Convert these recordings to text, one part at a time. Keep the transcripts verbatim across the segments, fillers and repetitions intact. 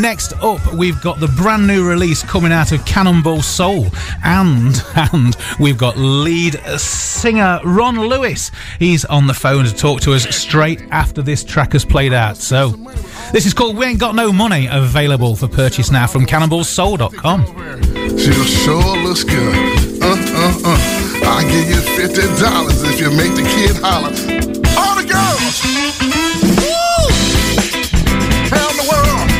next up, we've got the brand new release coming out of Cannonball Soul, and and we've got lead singer Ron Lewis. He's on the phone to talk to us straight after this track has played out. So, this is called We Ain't Got No Money, available for purchase now from cannonball soul dot com. She sure looks good. Uh, uh, uh. I'll give you fifty dollars if you make the kid holler. All the girls! Woo! Around the world.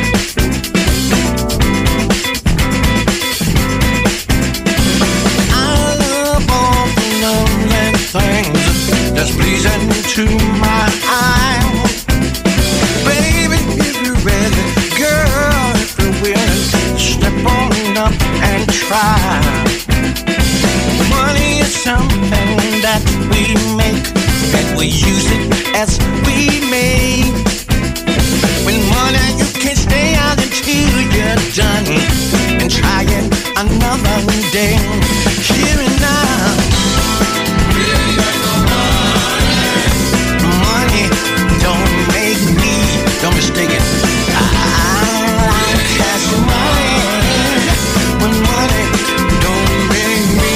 I love all the lovely things that's pleasing to my eyes. Baby, if you're ready, girl, if you're willing, step on up and try. Money is something that we make, and we use it as we may. With money you can stay out until you're done, and try it another day. Here and now, we ain't got no money. Money don't make me, don't mistake it. I like cash money. When money don't make me.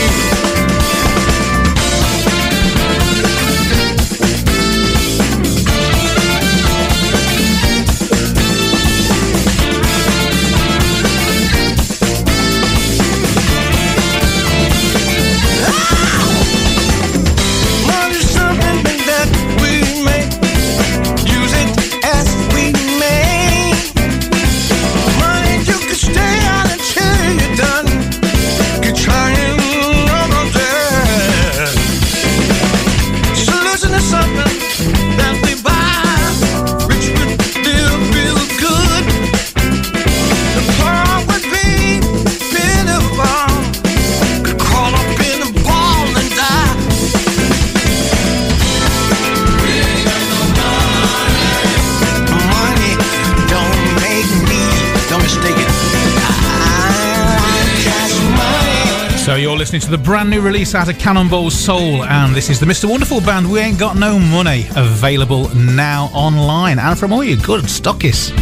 So you're listening to the brand new release out of Cannonball Soul, and this is the Mister Wonderful Band, We Ain't Got No Money, available now online and from all your good stockists.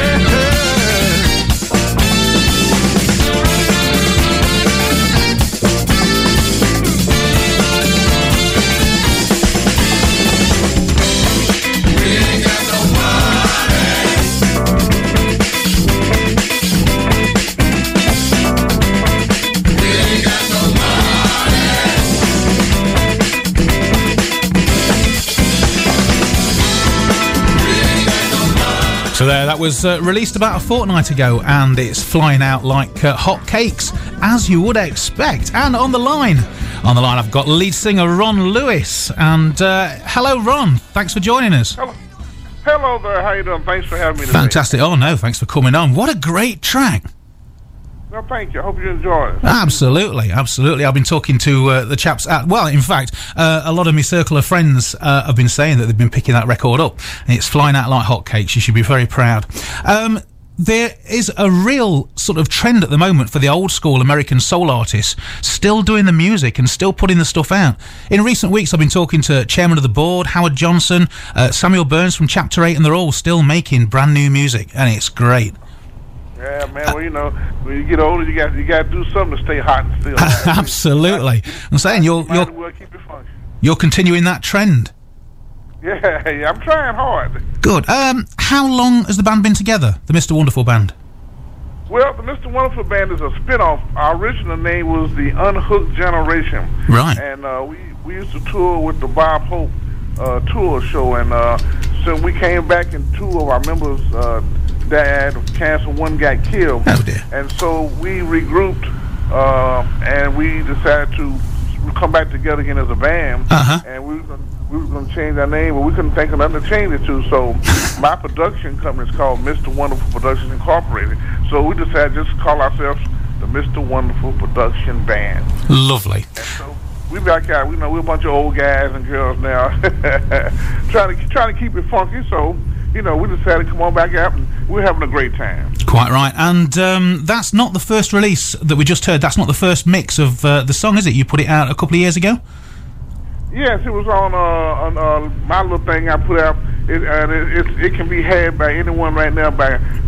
So there, that was uh, released about a fortnight ago, and it's flying out like uh, hot cakes, as you would expect. And on the line, on the line, I've got lead singer Ron Lewis. And uh, hello, Ron. Thanks for joining us. Hello. Hello there. How you doing? Thanks for having me today. Fantastic. Oh no, thanks for coming on. What a great track. Well, thank you. I hope you enjoy it. Absolutely, absolutely. I've been talking to uh, the chaps at, well, in fact, uh, a lot of my circle of friends uh, have been saying that they've been picking that record up, and it's flying out like hotcakes. You should be very proud. Um, there is a real sort of trend at the moment for the old school American soul artists still doing the music and still putting the stuff out. In recent weeks, I've been talking to Chairman of the Board, Howard Johnson, uh, Samuel Burns from Chapter eight, and they're all still making brand new music, and it's great. Yeah, man. Well, you know, when you get older, you got you got to do something to stay hot and still. Absolutely. I'm saying you're you're well keep it funky. You're continuing that trend. Yeah, yeah. I'm trying hard. Good. Um, how long has the band been together? The Mister Wonderful Band. Well, the Mister Wonderful Band is a spin-off. Our original name was the Unhooked Generation. Right. And uh, we we used to tour with the Bob Hope uh, tour show, and uh, so we came back, and two of our members. Uh, died of cancer, one got killed. Oh dear. And so we regrouped uh, and we decided to come back together again as a band. Uh-huh. And we were gonna, we were going to change our name, but we couldn't think of nothing to change it to. So my production company is called Mister Wonderful Productions Incorporated. So we decided just to call ourselves the Mister Wonderful Production Band. Lovely. And so we back out. We know we're a bunch of old guys and girls now, trying to trying to keep it funky. So, you know, we decided to come on back out, and we're having a great time. Quite right. And um, that's not the first release that we just heard. That's not the first mix of uh, the song, is it? You put it out a couple of years ago? Yes, it was on, uh, on uh, my little thing I put out. It, uh, it, it, it can be had by anyone right now by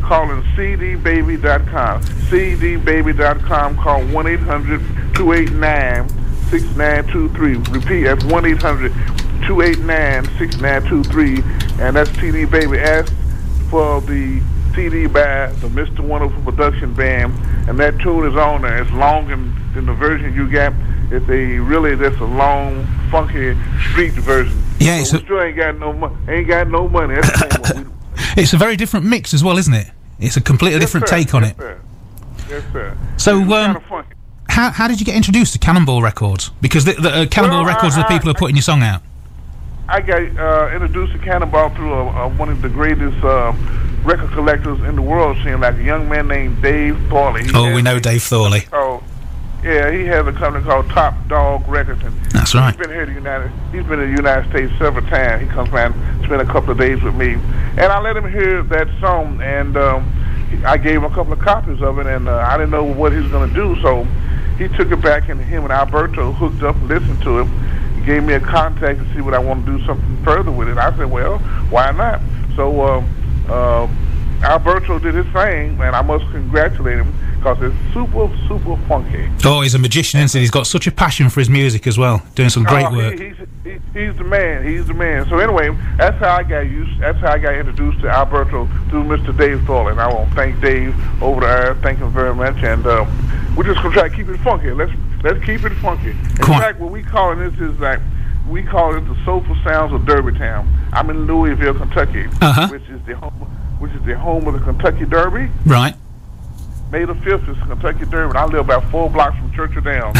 calling C D baby dot com. C D baby dot com. Call one eight hundred two eight nine six nine two three. Repeat, that's one eight hundred two eight nine six nine two three. And that's C D Baby. Ask for the C D by the Mister Wonderful Production Band. And that tune is on there. It's longer than the version you got. It's a really, that's a long, funky street version. Yeah, it's so a, we still ain't got no money. Ain't got no money. That's the thing. It's a very different mix as well, isn't it? It's a completely Yes, different sir. take on Yes, it. Sir. Yes, sir. So, It's um, kinda funky. how how did you get introduced to Cannonball Records? Because the, the uh, Cannonball Well, Records I- are the people who are I- putting your song out. I got uh, introduced to Cannonball through a, a, one of the greatest uh, record collectors in the world, seeing like a young man named Dave Thorley. He Oh, has we know a- Dave Thorley. Called, yeah, he has a company called Top Dog Records. And That's right. He's been here to the United. He's been to the United States several times. He comes around, spend a couple of days with me, and I let him hear that song. And um, he- I gave him a couple of copies of it, and uh, I didn't know what he was going to do, so he took it back, and him and Alberto hooked up and listened to it. He gave me a contact to see what I want to do something further with it. I said, well, why not? So uh, uh, Alberto did his thing, and I must congratulate him because it's super, super funky. Oh, he's a magician, isn't he? He's got such a passion for his music as well, doing some great Oh, work. He, he's, he, he's the man. He's the man. So anyway, that's how I got used. That's how I got introduced to Alberto through Mister Dave Thorley. And I want to thank Dave over there. Thank him very much. And uh, we're just gonna try to keep it funky. Let's let's keep it funky. In Come on. fact, what we call this is like we call it the soulful sounds of Derbytown. I'm in Louisville, Kentucky, Uh-huh. which is the home, which is the home of the Kentucky Derby. Right. May the fifth is Kentucky Derby. And I live about four blocks from Churchill Downs.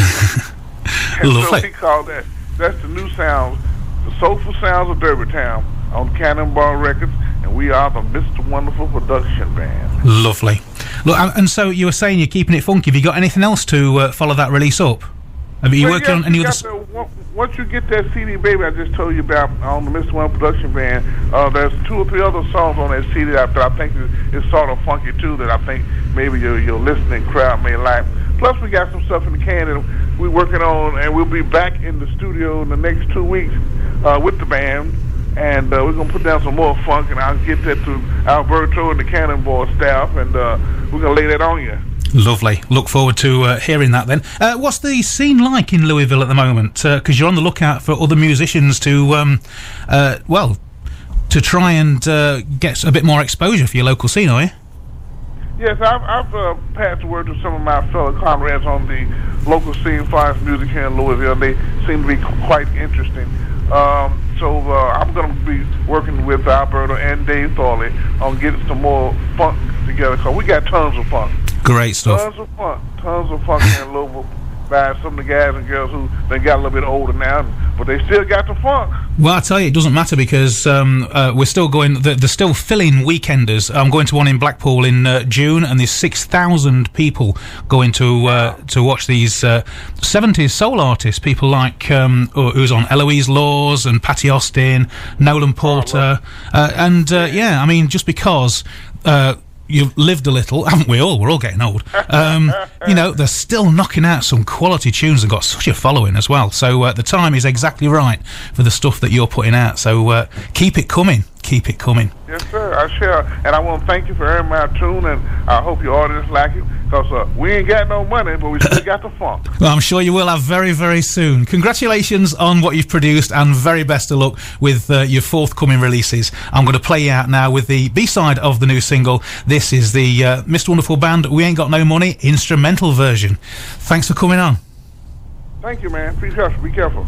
And so Lovely. we call that, that's the new sounds, the soulful sounds of Derbytown on Cannonball Records, and we are the Mister Wonderful Production Band. Lovely. Look, and and so you were saying you're keeping it funky. Have you got anything else to uh, follow that release up? Have you Well, working yeah, on any you other... got s- the- on- once you get that C D, baby, I just told you about on the Mister Wonderful Production Band, uh, there's two or three other songs on that C D that I think is, is sort of funky too, that I think maybe your, your listening crowd may like. Plus, we got some stuff in the can that we're working on, and we'll be back in the studio in the next two weeks uh, with the band. And uh, we're going to put down some more funk, and I'll get that to Alberto and the Cannonball staff, and uh, we're going to lay that on you. Lovely. Look forward to uh, hearing that then. Uh, what's the scene like in Louisville at the moment? Because you're on the lookout for other musicians to, um, uh, well, to try and uh, get a bit more exposure for your local scene, are you? Yes, I've, I've uh, passed the word to some of my fellow comrades on the local scene, fine music here in Louisville. They seem to be qu- quite interesting. Um, so uh, I'm going to be working with Alberto and Dave Thorley on getting some more funk together, because we got tons of funk. Great stuff. Tons of funk. Tons of funk here in Louisville by some of the guys and girls who they got a little bit older now, but they still got the funk. Well, I tell you, it doesn't matter because um, uh, we're still going. They're, they're still filling weekenders. I'm going to one in Blackpool in uh, June, and there's six thousand people going to uh, to watch these uh, seventies soul artists. People like um, who- who's on Eloise Laws and Patty Austin, Nolan Porter, uh, and uh, yeah, I mean, just because. Uh, You've lived a little, haven't we all? We're all getting old. Um, you know, they're still knocking out some quality tunes and got such a following as well. So uh, the time is exactly right for the stuff that you're putting out. So uh, keep it coming. Keep it coming. Yes, sir, I shall. And I want to thank you for hearing my tune, and I hope your audience like it, because uh, we ain't got no money, but we still got the funk. Well, I'm sure you will have very, very soon. Congratulations on what you've produced, and very best of luck with uh, your forthcoming releases. I'm going to play you out now with the B-side of the new single. This is the uh, Mister Wonderful Band, We Ain't Got No Money, instrumental version. Thanks for coming on. Thank you, man. Be careful. Be careful.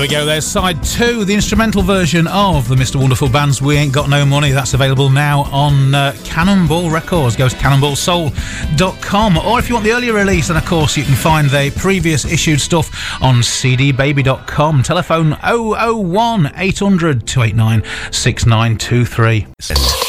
go, there's side two, the instrumental version of the Mister Wonderful Band's We Ain't Got No Money. That's available now on uh, Cannonball Records. Go to cannonball soul dot com. Or if you want the earlier release, then of course you can find the previous issued stuff on c d baby dot com. Telephone oh oh one eight hundred two eight nine six nine two three.